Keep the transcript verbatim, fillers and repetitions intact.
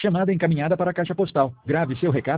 Chamada encaminhada para a caixa postal. Grave seu recado.